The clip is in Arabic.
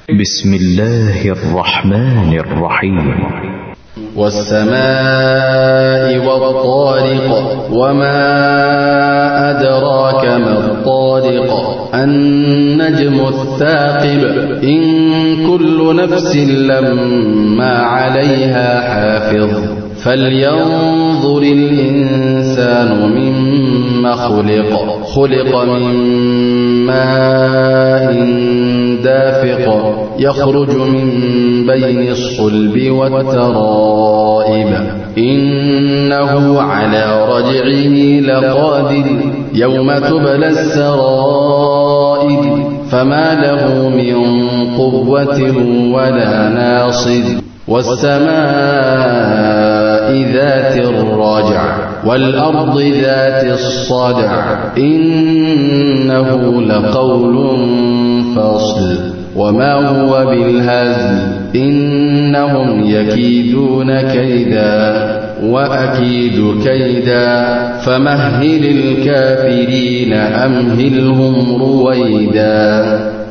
بسم الله الرحمن الرحيم. والسماء والطارق وما أدراك ما الطارق النجم الثاقب إن كل نفس لما عليها حافظ فلينظر الإنسان مما خلق من ماء دافق يخرج من بين الصلب والترائب إنه على رجعه لقادر يوم تبلى السرائر فما له من قوة ولا ناصر والسماء ذات الرجع والأرض ذات الصدع إنه لقول فصل وما هو بالهزل إنهم يكيدون كيدا وأكيد كيدا فمهل الكافرين أمهلهم رويدا.